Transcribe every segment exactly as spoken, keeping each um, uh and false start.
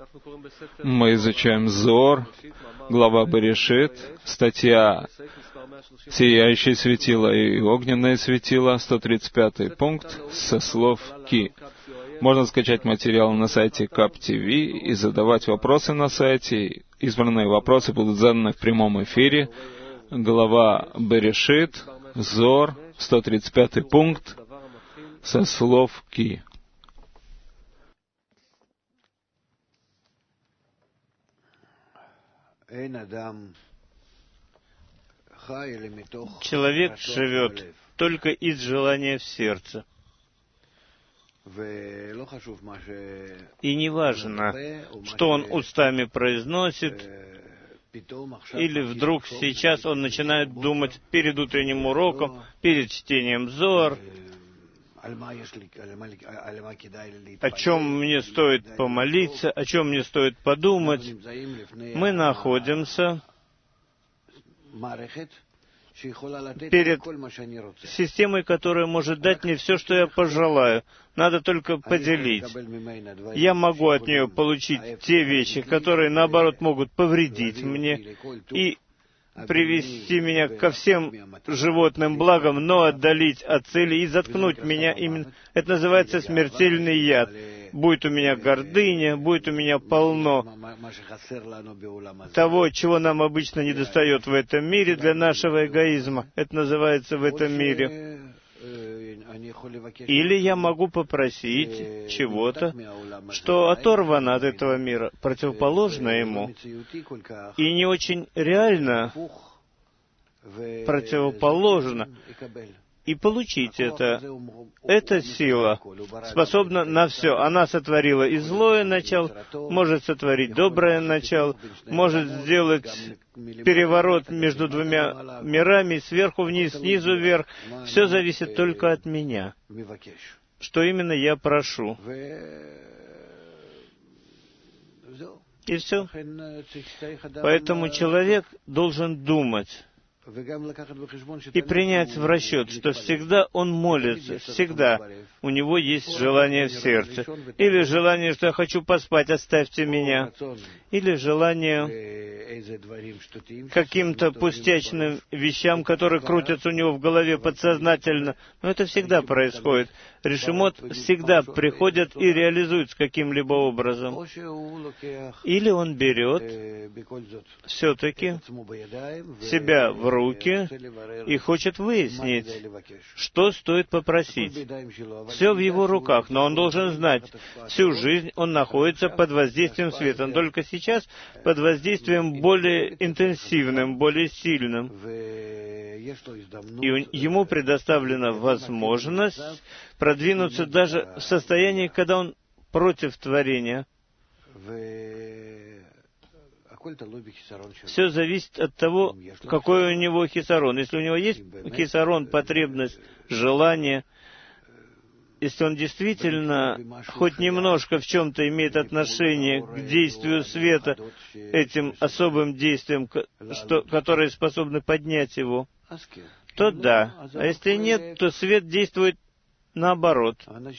Мы изучаем Зоар, глава Берешит, статья «Сияющее светило и огненное светило», сто тридцать пятый пункт, со слов Ки. Можно скачать материал на сайте кап ти ви и задавать вопросы на сайте. Избранные вопросы будут заданы в прямом эфире. Глава Берешит, Зоар, сто тридцать пятый пункт, со слов Ки. Человек живет только из желания в сердце. И не важно, что он устами произносит, или вдруг сейчас он начинает думать перед утренним уроком, перед чтением Зоар, о чем мне стоит помолиться, о чем мне стоит подумать. Мы находимся перед системой, которая может дать мне все, что я пожелаю. Надо только поделить. Я могу от нее получить те вещи, которые, наоборот, могут повредить мне и привести меня ко всем животным благам, но отдалить от цели и заткнуть меня именно. Это называется смертельный яд. Будет у меня гордыня, будет у меня полно того, чего нам обычно недостает в этом мире для нашего эгоизма. Это называется в этом мире. Или я могу попросить чего-то, что оторвано от этого мира, противоположно ему, и не очень реально противоположно, и получить это. Эта сила способна на все. Она сотворила и злое начало, может сотворить доброе начало, может сделать переворот между двумя мирами, сверху вниз, снизу вверх. Все зависит только от меня. Что именно я прошу. И все. Поэтому человек должен думать и принять в расчет, что всегда он молится, всегда у него есть желание в сердце. Или желание, что я хочу поспать, оставьте меня. Или желание каким-то пустячным вещам, которые крутятся у него в голове подсознательно. Но это всегда происходит. Решимот всегда приходят и реализуются каким-либо образом. Или он берет все-таки себя в руки и хочет выяснить, что стоит попросить. Все в его руках, но он должен знать, всю жизнь он находится под воздействием света, но только сейчас под воздействием более интенсивным, более сильным. И ему предоставлена возможность продвинуться даже в состоянии, когда он против творения. Все зависит от того, какой у него хисарон. Если у него есть хисарон, потребность, желание, если он действительно хоть немножко в чем-то имеет отношение к действию света, этим особым действием, что, которые способны поднять его, то да. А если нет, то свет действует наоборот.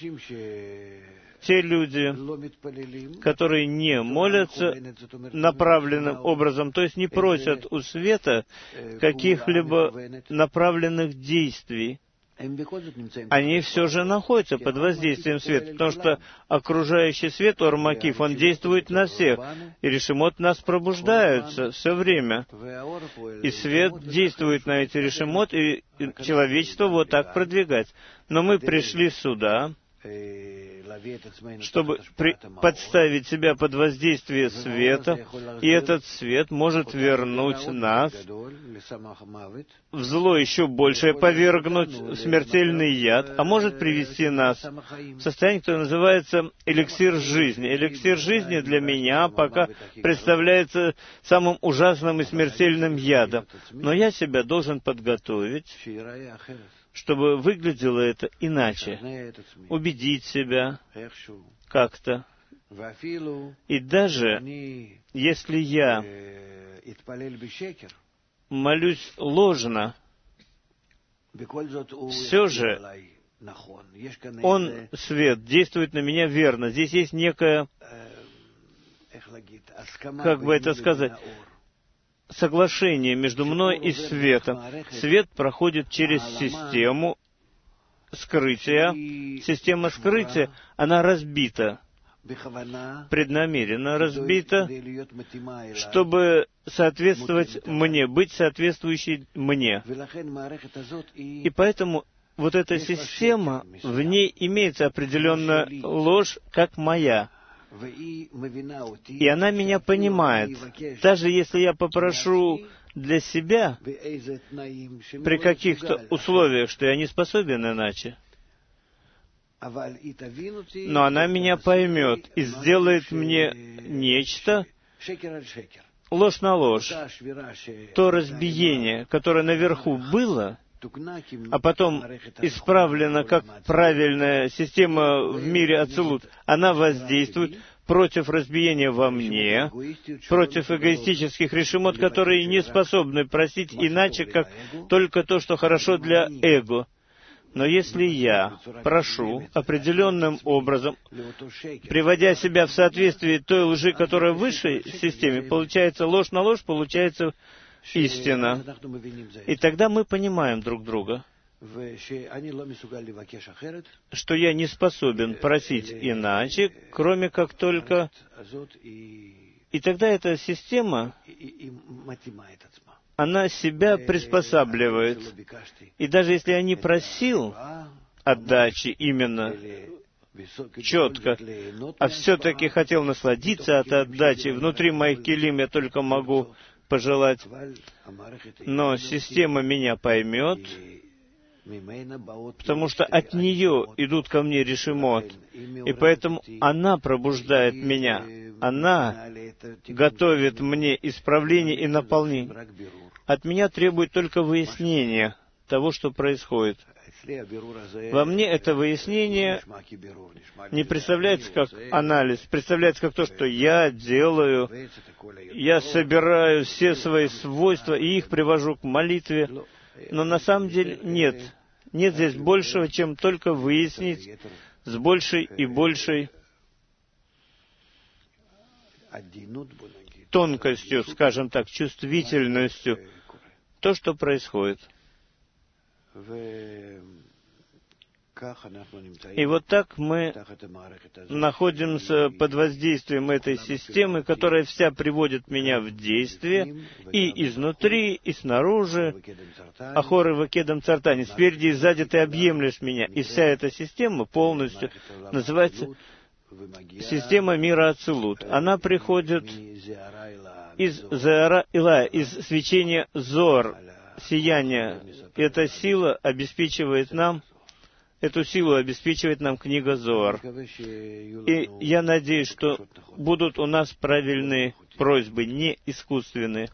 Те люди, которые не молятся направленным образом, то есть не просят у света каких-либо направленных действий, они все же находятся под воздействием света, потому что окружающий свет, Ор-Макиф, он действует на всех, и решимот нас пробуждаются все время. И свет действует на эти решимот, и человечество вот так продвигать. Но мы пришли сюда, чтобы при... подставить себя под воздействие света, и этот свет может вернуть нас в зло еще большее, повергнуть в смертельный яд, а может привести нас в состояние, которое называется эликсир жизни. Эликсир жизни для меня пока представляется самым ужасным и смертельным ядом. Но я себя должен подготовить, чтобы выглядело это иначе, убедить себя как-то. И даже если я молюсь ложно, все же он, свет, действует на меня верно. Здесь есть некая как бы это сказать, соглашение между мной и светом. Свет проходит через систему скрытия. Система скрытия, она разбита, преднамеренно разбита, чтобы соответствовать мне, быть соответствующей мне. И поэтому вот эта система, в ней имеется определенная ложь, как моя. И она меня понимает. Даже если я попрошу для себя, при каких-то условиях, что я не способен иначе, но она меня поймет и сделает мне нечто, ложь на ложь. То разбиение, которое наверху было, а потом исправлена как правильная система в мире Ацилут, она воздействует против разбиения во мне, против эгоистических решимот, которые не способны просить иначе, как только то, что хорошо для эго. Но если я прошу определенным образом, приводя себя в соответствие той лжи, которая в высшей системе, получается ложь на ложь, получается истина. И тогда мы понимаем друг друга, что я не способен просить иначе, кроме как только... И тогда эта система, она себя приспосабливает. И даже если я не просил отдачи именно четко, а все-таки хотел насладиться от отдачи, внутри моих килим я только могу пожелать, но система меня поймет, потому что от нее идут ко мне решимот, и поэтому она пробуждает меня, она готовит мне исправление и наполнение. От меня требует только выяснения того, что происходит. Во мне это выяснение не представляется как анализ, представляется как то, что я делаю, я собираю все свои свойства и их привожу к молитве, но на самом деле нет. Нет здесь большего, чем только выяснить с большей и большей тонкостью, скажем так, чувствительностью, то, что происходит. И вот так мы находимся под воздействием этой системы, которая вся приводит меня в действие и изнутри, и снаружи. Ахоры вакедам цартани, спереди и сзади ты объемлешь меня. И вся эта система полностью называется система мира Ацилут. Она приходит из Зеара Илая, из свечения Зор, сияния. Эта сила обеспечивает нам Эту силу обеспечивает нам книга Зоар. И я надеюсь, что будут у нас правильные просьбы, не искусственные.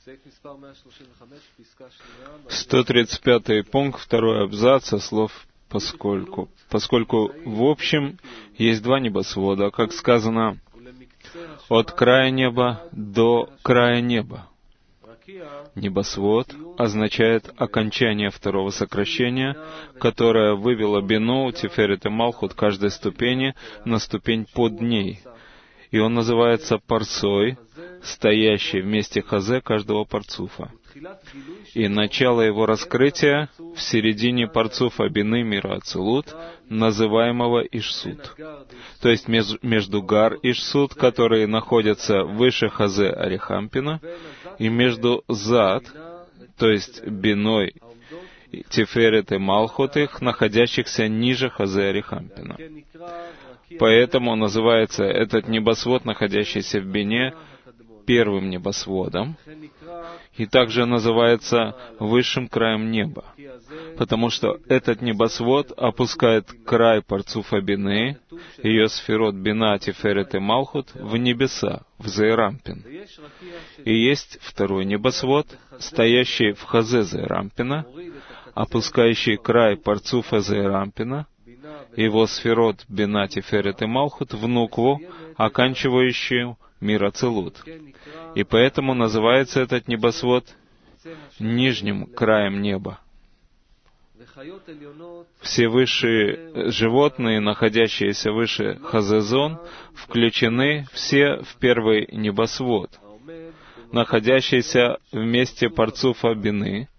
сто тридцать пятый пункт, второй абзац, со слов «поскольку». Поскольку, в общем, есть два небосвода, как сказано, от края неба до края неба. Небосвод означает окончание второго сокращения, которое вывело Бину, Тиферет и Малхут каждой ступени на ступень под ней. И он называется парсой, стоящий вместе хазе каждого парцуфа. И начало его раскрытия в середине парцуфа Бины мира Ацилут, называемого Ишсут. То есть между Гар Ишсут, которые находятся выше хазе Арихампина, и между Зад, то есть Биной, Тиферет и Малхут их, находящихся ниже хазе Арихампина. Поэтому называется этот небосвод, находящийся в Бине, первым небосводом, и также называется высшим краем неба, потому что этот небосвод опускает край парцуфа Бины, ее сферот Бина, Тиферет и Малхут, в небеса, в Зеэрампин. И есть второй небосвод, стоящий в хазе Зеэрампина, опускающий край парцуфа Зеэрампина, его сферот Бина, Тиферет и Малхут в нукву, оканчивающую мир Ацилут. И поэтому называется этот небосвод нижним краем неба. Все высшие животные, находящиеся выше Хазезон, включены все в первый небосвод, находящийся в месте Парцуфа Бины,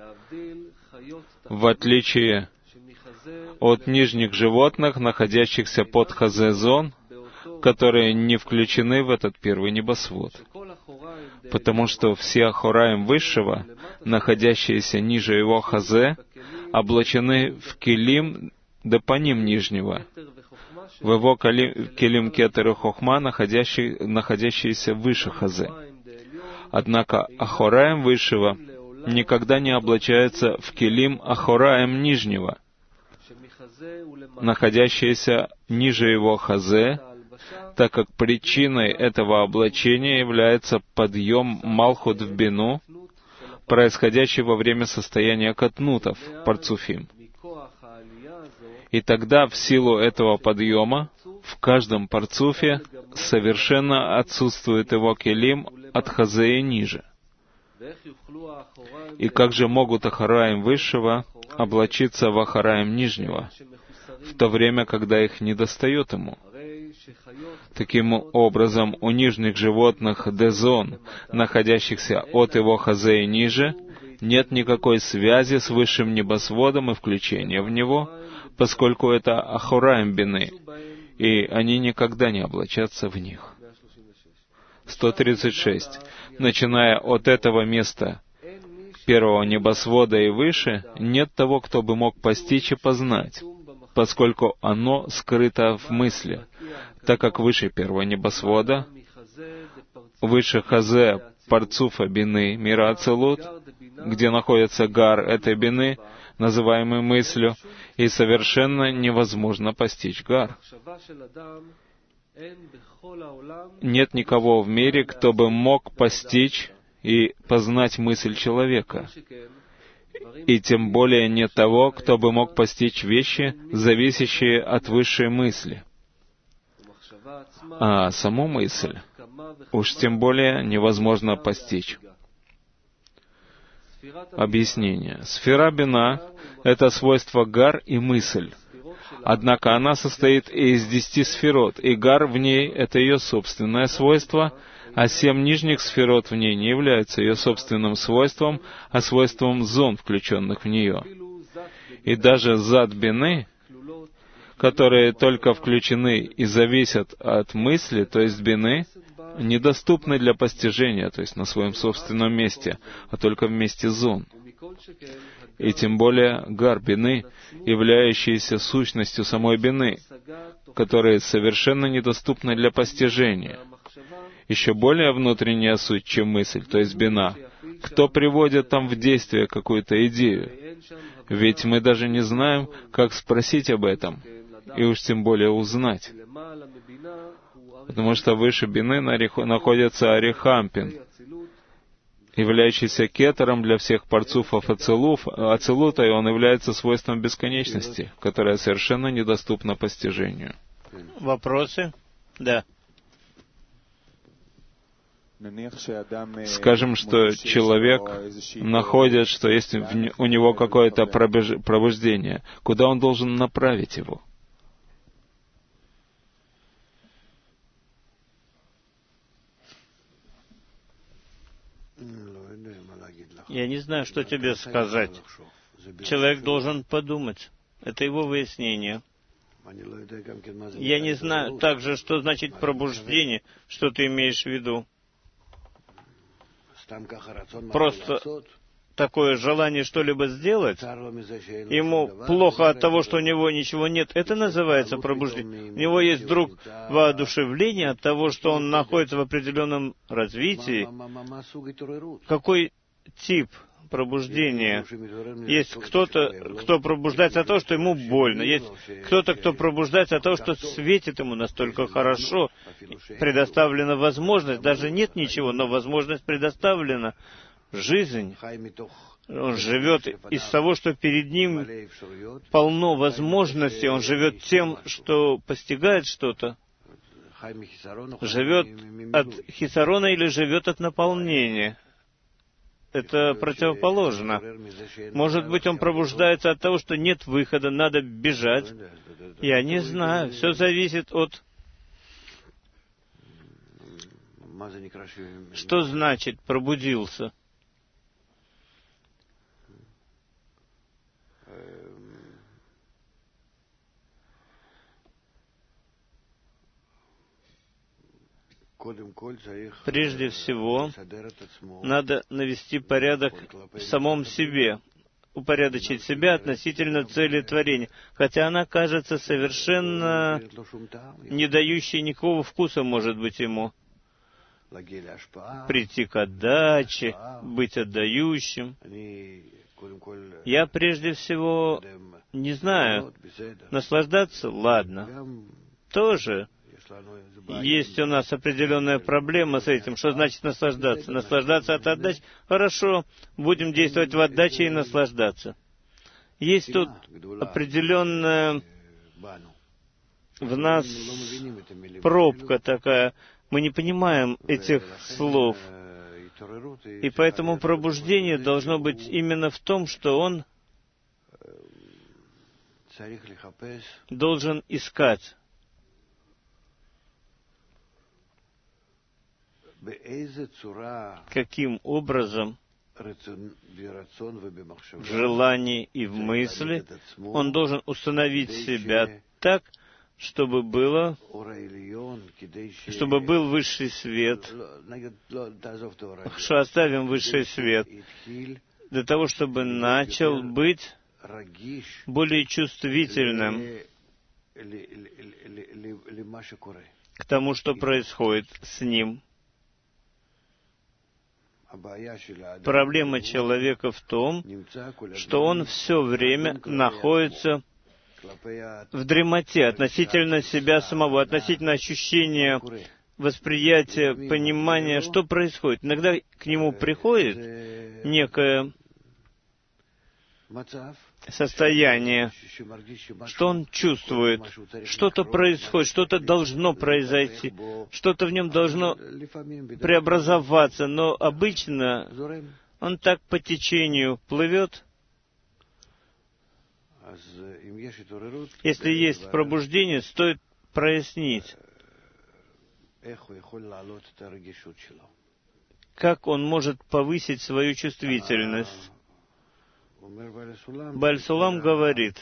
в отличие от нижних животных, находящихся под Хазезон, которые не включены в этот первый небосвод. Потому что все Ахураим Высшего, находящиеся ниже его Хазе, облачены в Келим Депаним Нижнего, в его Келим Кетер и Хохма, находящий, находящиеся выше Хазе. Однако Ахураим Высшего никогда не облачается в Келим Ахураим Нижнего, находящиеся ниже его Хазе, так как причиной этого облачения является подъем Малхут в Бину, происходящий во время состояния катнутов, парцуфим. И тогда, в силу этого подъема, в каждом парцуфе совершенно отсутствует его келим от Хазе и ниже. И как же могут Ахараим Высшего облачиться в Ахараим Нижнего, в то время, когда их недостает ему? Таким образом, у нижних животных Дезон, находящихся от его Хазе и ниже, нет никакой связи с высшим небосводом и включения в него, поскольку это Ахураим Бины, и они никогда не облачатся в них. сто тридцать шесть. Начиная от этого места, первого небосвода и выше, нет того, кто бы мог постичь и познать, поскольку оно скрыто в мысли, так как выше первого небосвода, выше Хазе Парцуфа Бины, мира Ацелут, где находится Гар этой Бины, называемый мыслью, и совершенно невозможно постичь Гар. Нет никого в мире, кто бы мог постичь и познать мысль человека. И тем более нет того, кто бы мог постичь вещи, зависящие от высшей мысли. А саму мысль уж тем более невозможно постичь. Объяснение. Сфера Бина — это свойство Гар и мысль. Однако она состоит из десяти сферот, и Гар в ней — это ее собственное свойство, а семь нижних сферот в ней не являются ее собственным свойством, а свойством зон, включенных в нее. И даже зад Бины, которые только включены и зависят от мысли, то есть Бины, недоступны для постижения, то есть на своем собственном месте, а только в месте зон. И тем более Гар Бины, являющиеся сущностью самой Бины, которые совершенно недоступны для постижения. Еще более внутренняя суть, чем мысль, то есть Бина. Кто приводит там в действие какую-то идею? Ведь мы даже не знаем, как спросить об этом, и уж тем более узнать. Потому что выше Бины находится Арихампин, являющийся кетером для всех парцуфов Ацелуф, Ацелута, и он является свойством бесконечности, которое совершенно недоступно постижению. Вопросы? Да. Скажем, что человек находит, что есть у него какое-то пробуждение. Куда он должен направить его? Я не знаю, что тебе сказать. Человек должен подумать. Это его выяснение. Я не знаю также, что значит пробуждение, что ты имеешь в виду. Просто такое желание что-либо сделать, ему плохо от того, что у него ничего нет, это называется пробуждение. У него есть вдруг воодушевление от того, что он находится в определенном развитии. Какой тип пробуждения? Есть кто-то, кто пробуждается от того, что ему больно. Есть кто-то, кто пробуждается от того, что светит ему настолько хорошо. Предоставлена возможность. Даже нет ничего, но возможность предоставлена. Жизнь. Он живет из того, что перед ним полно возможностей. Он живет тем, что постигает что-то. Живет от хисарона или живет от наполнения. это противоположно. Может быть, он пробуждается от того, что нет выхода, надо бежать. Я не знаю. Все зависит от... Что значит пробудился? Прежде всего, надо навести порядок в самом себе, упорядочить себя относительно цели творения, хотя она кажется совершенно не дающей никакого вкуса, может быть, ему. Прийти к отдаче, быть отдающим. Я прежде всего не знаю. Наслаждаться? Ладно. Тоже есть у нас определенная проблема с этим. Что значит наслаждаться? Наслаждаться от отдачи? Хорошо, будем действовать в отдаче и наслаждаться. Есть тут определенная в нас пробка такая. Мы не понимаем этих слов. И поэтому пробуждение должно быть именно в том, что он должен искать. Каким образом в желании и в мысли он должен установить себя так, чтобы было, чтобы был высший свет. Хорошо, оставим высший свет. Для того, чтобы начал быть более чувствительным к тому, что происходит с ним. Проблема человека в том, что он все время находится в дремоте относительно себя самого, относительно ощущения, восприятия, понимания, что происходит. Иногда к нему приходит некое состояние, что он чувствует, что-то происходит, что-то должно произойти, что-то в нем должно преобразоваться, но обычно он так по течению плывет. Если есть пробуждение, стоит прояснить, как он может повысить свою чувствительность. Бааль Сулам говорит,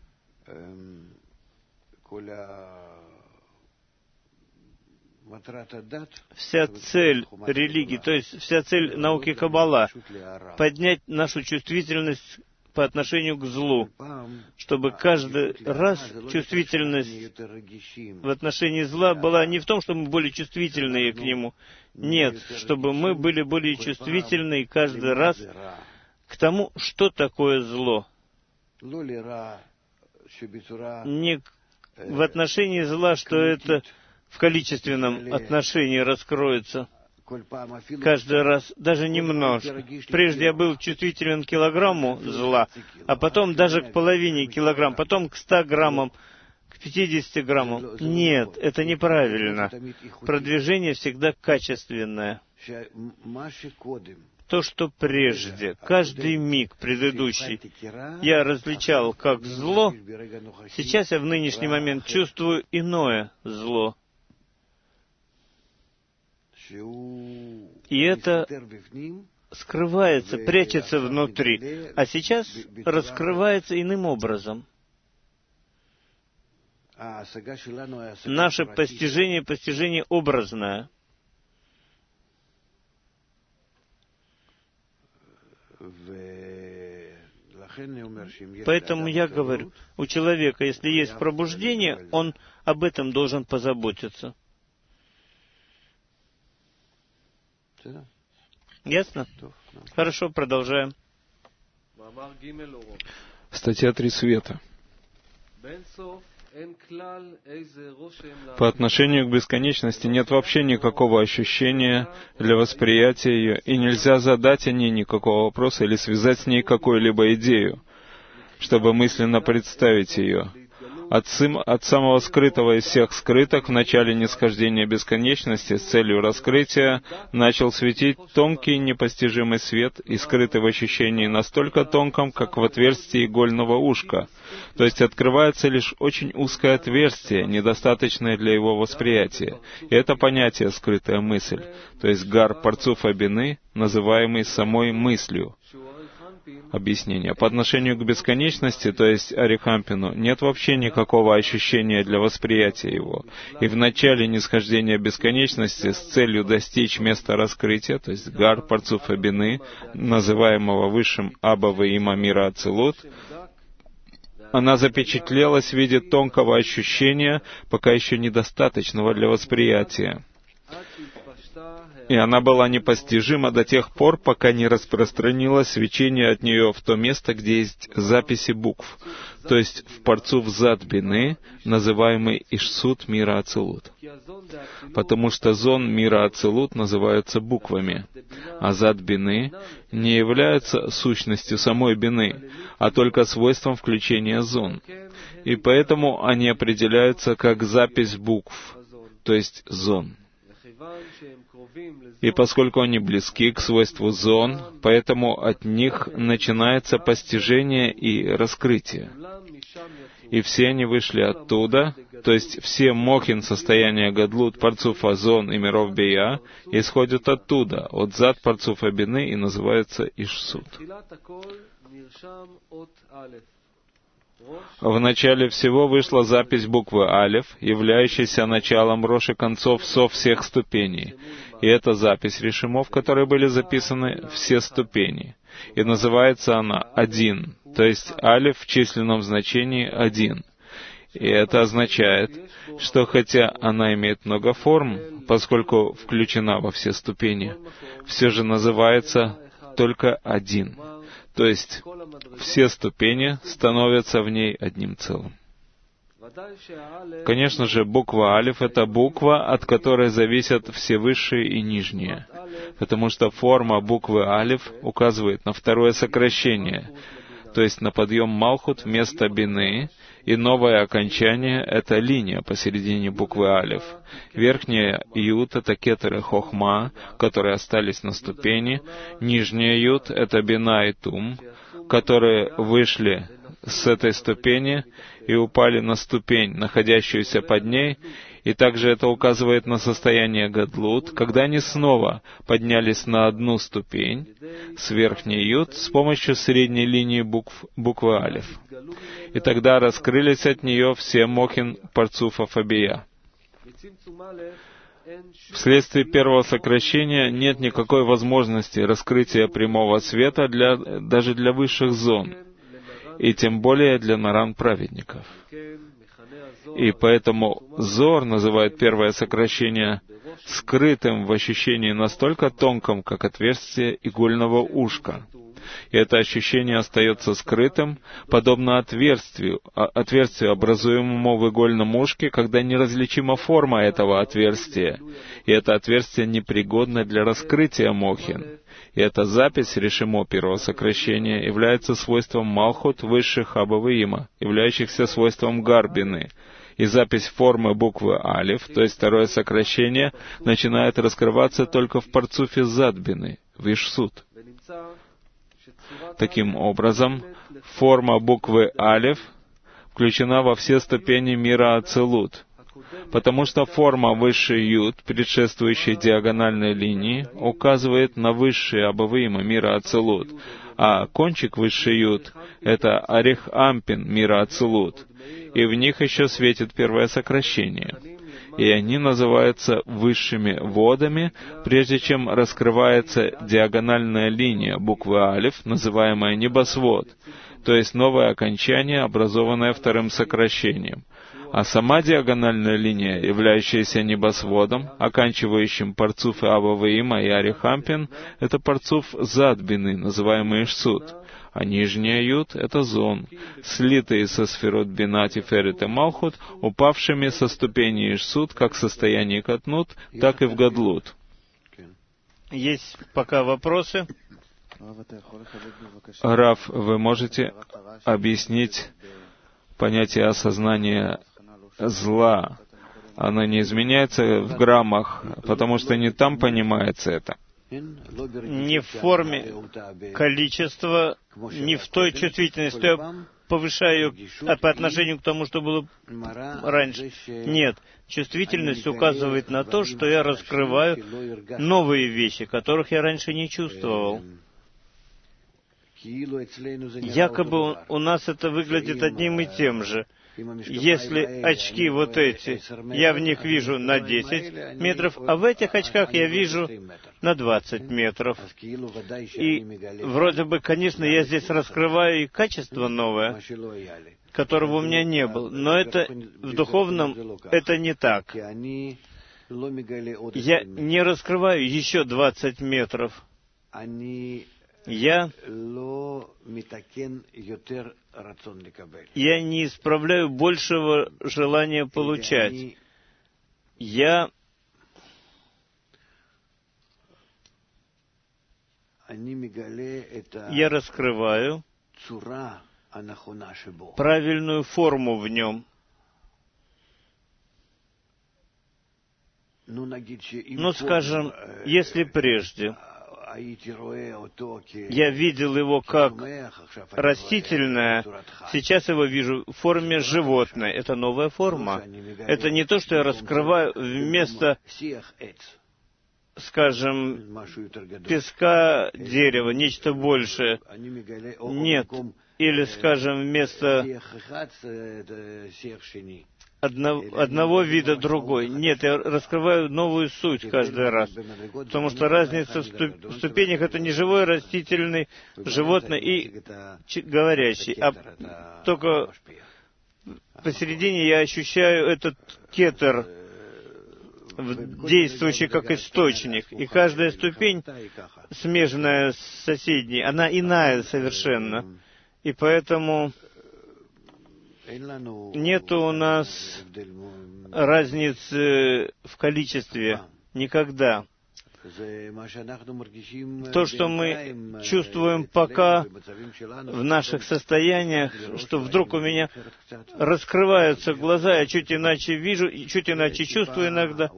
вся цель религии, то есть вся цель науки Каббала, поднять нашу чувствительность по отношению к злу, чтобы каждый раз чувствительность в отношении зла была не в том, что мы более чувствительные к нему, нет, чтобы мы были более чувствительны каждый раз к тому, что такое зло. Не в отношении зла, что это в количественном отношении раскроется каждый раз, даже немножко. Прежде я был чувствителен к килограмму зла, а потом даже к половине килограмма, потом к ста граммам, к пятидесяти граммам. Нет, это неправильно. Продвижение всегда качественное. То, что прежде, каждый миг предыдущий, я различал как зло, сейчас я в нынешний момент чувствую иное зло. И это скрывается, прячется внутри, а сейчас раскрывается иным образом. Наше постижение, постижение образное. Поэтому я говорю, у человека, если есть пробуждение, он об этом должен позаботиться. Ясно? Хорошо, продолжаем. Статья три света. По отношению к бесконечности нет вообще никакого ощущения для восприятия ее, и нельзя задать о ней никакого вопроса или связать с ней какую-либо идею, чтобы мысленно представить ее. От, сым, от самого скрытого из всех скрытых в начале нисхождения бесконечности с целью раскрытия начал светить тонкий непостижимый свет и скрытый в ощущении настолько тонком, как в отверстии игольного ушка. То есть открывается лишь очень узкое отверстие, недостаточное для его восприятия. И это понятие «скрытая мысль», то есть гар парцуфа бины, называемый самой мыслью. Объяснение. По отношению к бесконечности, то есть Арихампину, нет вообще никакого ощущения для восприятия его. И в начале нисхождения бесконечности с целью достичь места раскрытия, то есть гар парцуфа бины, называемого высшим Абава има мира Ацилут, она запечатлелась в виде тонкого ощущения, пока еще недостаточного для восприятия. И она была непостижима до тех пор, пока не распространилось свечение от нее в то место, где есть записи букв, то есть в парцуф зад бины, называемый Ишсут мира Ацилут. Потому что зон мира Ацилут называются буквами, а зад бины не является сущностью самой бины, а только свойством включения зон. И поэтому они определяются как запись букв, то есть зон. И поскольку они близки к свойству зон, поэтому от них начинается постижение и раскрытие. И все они вышли оттуда, то есть все мохин состояния гадлут, парцуфа зон и миров бия исходят оттуда, от зад парцуфа бины, и называются Ишсут. В начале всего вышла запись буквы Алеф, являющейся началом Рош и концов Сов всех ступеней. И это запись решимов, в которой были записаны все ступени. И называется она «один», то есть Алеф в численном значении «один». И это означает, что хотя она имеет много форм, поскольку включена во все ступени, все же называется только «один». То есть все ступени становятся в ней одним целым. Конечно же, буква Алиф — это буква, от которой зависят все высшие и нижние, потому что форма буквы Алиф указывает на второе сокращение, то есть на подъем Малхут вместо Бины, и новое окончание — это линия посередине буквы Алиф. Верхняя Ют — это Кетер и Хохма, которые остались на ступени. Нижняя Ют — это Бина и Тум, которые вышли с этой ступени и упали на ступень, находящуюся под ней, и также это указывает на состояние Гадлут, когда они снова поднялись на одну ступень с верхней Ют с помощью средней линии букв, буквы Алиф. И тогда раскрылись от нее все мохин парцуфа фабия. Вследствие первого сокращения нет никакой возможности раскрытия прямого света для, даже для высших зон, и тем более для наран праведников. И поэтому Зор называет первое сокращение скрытым в ощущении настолько тонком, как отверстие игольного ушка. И это ощущение остается скрытым, подобно отверстию, отверстию, образуемому в игольном ушке, когда неразличима форма этого отверстия, и это отверстие непригодно для раскрытия мохин. И эта запись решимо первого сокращения является свойством Малхут высших Абавиима, являющихся свойством Гарбины. И запись формы буквы Алиф, то есть второе сокращение, начинает раскрываться только в парцуфе Задбины, в Ишсут. Таким образом, форма буквы Алиф включена во все ступени мира Ацилут, потому что форма высшей Ют, предшествующей диагональной линии, указывает на высшие Абавиима мира Ацилут, а кончик высшей Ют — это Арих Ампин мира Ацилут, и в них еще светит первое сокращение. И они называются высшими водами, прежде чем раскрывается диагональная линия буквы Алиф, называемая небосвод, то есть новое окончание, образованное вторым сокращением. А сама диагональная линия, являющаяся небосводом, оканчивающим парцуф Абавиима и Арихампин, это парцуф Задбины, называемый Ишсут. А нижняя Ют — это зон, слитые со сферот Бина, Тиферет и Малхут, упавшими со ступени Ишсут, как в состоянии Катнут, так и в Гадлут. Есть пока вопросы? Рав, вы можете объяснить понятие осознания зла, оно не изменяется в граммах, потому что не там понимается это. Не в форме количества, не в той чувствительности, я повышаю ее по отношению к тому, что было раньше. Нет, чувствительность указывает на то, что я раскрываю новые вещи, которых я раньше не чувствовал. Якобы у нас это выглядит одним и тем же. Если очки вот эти, я в них вижу на десять метров, а в этих очках я вижу на двадцать метров. И вроде бы, конечно, я здесь раскрываю и качество новое, которого у меня не было. Но это в духовном это не так. Я не раскрываю еще двадцать метров. Я, я не исправляю большего желания получать. Я, я раскрываю правильную форму в нем. Ну, скажем, если прежде я видел его как растительное, сейчас его вижу в форме животной. Это новая форма. Это не то, что я раскрываю вместо, скажем, песка, дерева, нечто большее. Нет. Или, скажем, вместо Одно, одного вида другой. Нет, я раскрываю новую суть каждый раз. Потому что разница в, ступ, в ступенях — это не живой, растительный, животное и говорящий. А только посередине я ощущаю этот кетер, действующий как источник. И каждая ступень, смежная с соседней, она иная совершенно. И поэтому нет у нас разницы в количестве никогда. То, что мы чувствуем пока в наших состояниях, что вдруг у меня раскрываются глаза, я чуть иначе вижу, чуть иначе чувствую иногда.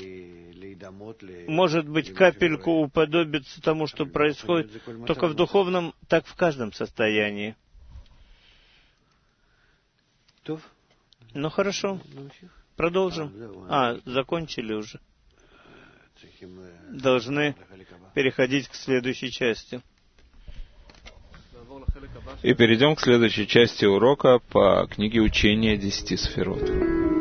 Может быть, капельку уподобится тому, что происходит, только в духовном, так в каждом состоянии. Ну, хорошо. Продолжим. А, закончили уже. Должны переходить к следующей части. И перейдем к следующей части урока по книге «Учения десяти сферот».